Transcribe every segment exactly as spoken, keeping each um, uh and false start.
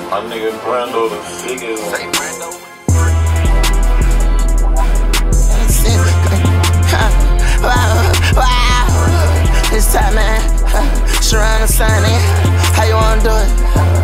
My nigga Brando the sickest. Say Brando. Wow, wow. It's time, man. Sharana signing. How you wanna do it?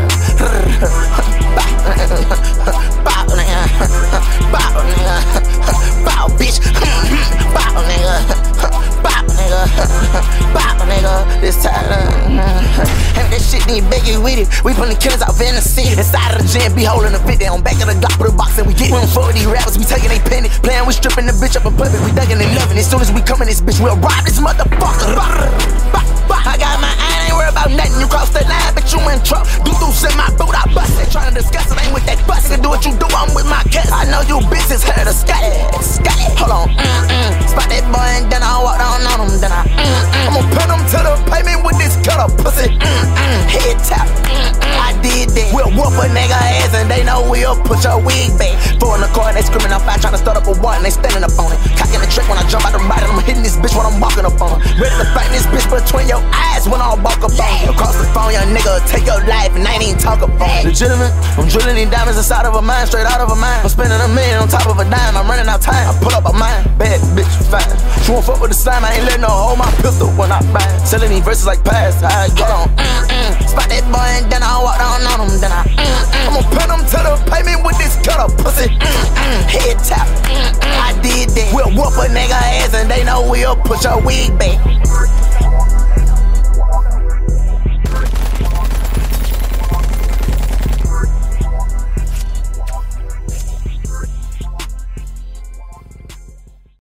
Bow, nigga. Bow, nigga. Bow, bitch. Bow, nigga. Bow, nigga. Bow, nigga. This time, and that shit need biggie with it. We putting killers out in the city. Inside of the gym, be holding the fit down. Back of the Glock, put a box and we get one for these rappers. We taking they penny. Playing, we stripping the bitch up in public. We thugging and loving. As soon as we come in this bitch, we'll rob this motherfucker. I got my eye, I ain't worried about nothing. You cross the line, but you in trouble. Doo-doos in my boot, I bust it. Trying to discuss it, ain't with that bust. You can do what you do, I'm with my cuz. I know you bitches heard of scat. Scat. Hold on, mm-mm. Spot that boy and then I walk down on him. Then I, mm-mm. I'ma put him to the pavement with this cutter pussy. Mm-mm. Head tap, mm-mm. I did that. We'll whoop a nigga ass and they know we'll put your wig back. Four in the car and they screaming out fast, trying to start up a war and they standing up on it. Cocking the trick when I jump out the ride and I'm hitting this bitch when I'm walking up on her. Ready to fight this bitch between your eyes when I walk up on her. Across the phone, young nigga, take your life and I ain't even talk about it. Legitimate, I'm drilling these diamonds inside of a mine, straight out of a mine. I'm spending a million on top of a dime, I'm running out time. I pull up a mine, bad bitch, fine. She won't fuck with the slime, I ain't letting her hold my pistol when I buy. Selling these verses like pass, I get on. Mm-mm. Spot that boy and then I walk down on him. Then I, mm-mm. I'ma put him to the pavement with this cutter pussy. Mm-mm. Head tap, mm-mm. I did that. We'll whoop a nigga ass and they know we'll put your wig back.